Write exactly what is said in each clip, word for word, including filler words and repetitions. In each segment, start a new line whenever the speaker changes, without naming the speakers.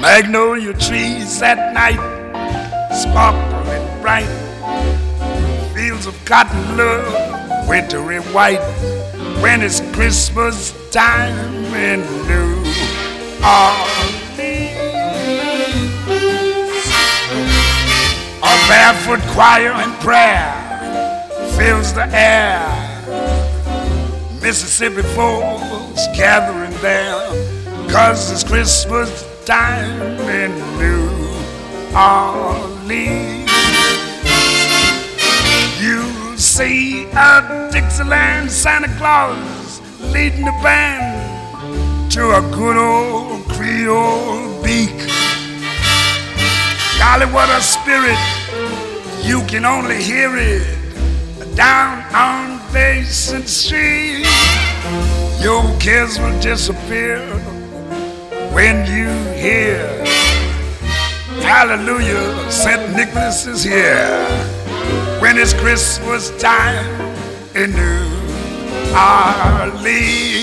Magnolia trees at night sparkling bright, fields of cotton love, wintry white, when it's Christmas time in New Orleans. A barefoot choir and prayer fills the air, Mississippi folks gathering there, 'cause it's Christmas time in New Orleans. You see a Dixieland Santa Claus leading the band to a good old Creole beak. Golly, what a spirit, you can only hear it down on Basin Street. Your cares will disappear when you hear, hallelujah, Saint Nicholas is here. When it's Christmas time in New Orleans.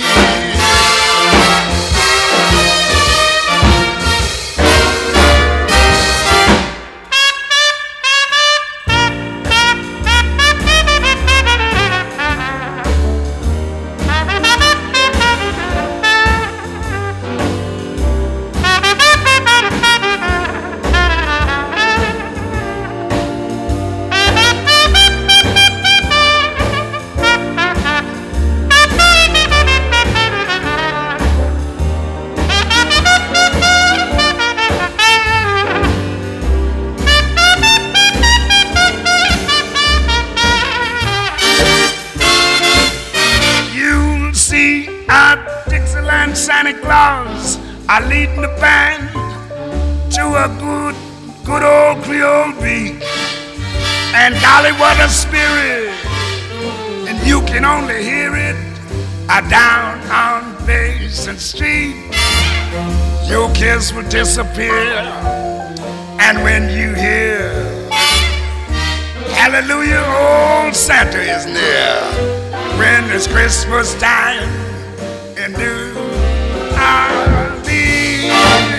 Santa Claus are leading the band to a good, good old Creole beat. And golly, what a spirit, and you can only hear it uh, down on Basin Street. Your kiss will disappear, and when you hear, hallelujah, old Santa is near. When it's Christmas time in New Orleans.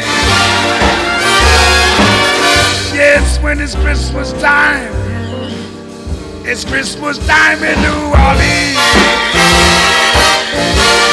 Yes, when it's Christmas time, it's Christmas time in New Orleans.